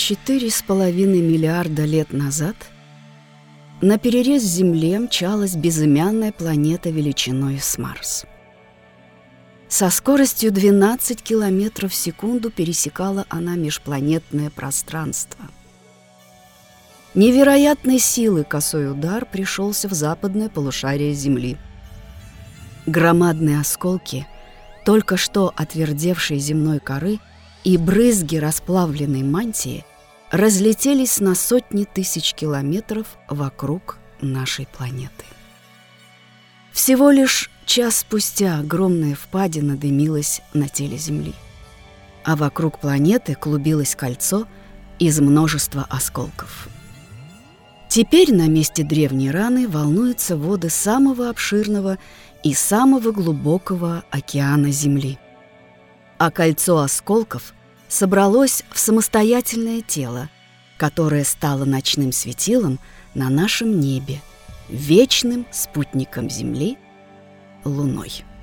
4,5 миллиарда лет назад на перерез Земле мчалась безымянная планета величиной с Марс. Со скоростью 12 километров в секунду пересекала она межпланетное пространство. Невероятной силы косой удар пришелся в западное полушарие Земли. Громадные осколки только что отвердевшей земной коры и брызги расплавленной мантии разлетелись на сотни тысяч километров вокруг нашей планеты. Всего лишь час спустя огромная впадина дымилась на теле Земли, а вокруг планеты клубилось кольцо из множества осколков. Теперь на месте древней раны волнуются воды самого обширного и самого глубокого океана Земли. А кольцо осколков собралось в самостоятельное тело, которое стало ночным светилом на нашем небе, вечным спутником Земли — Луной.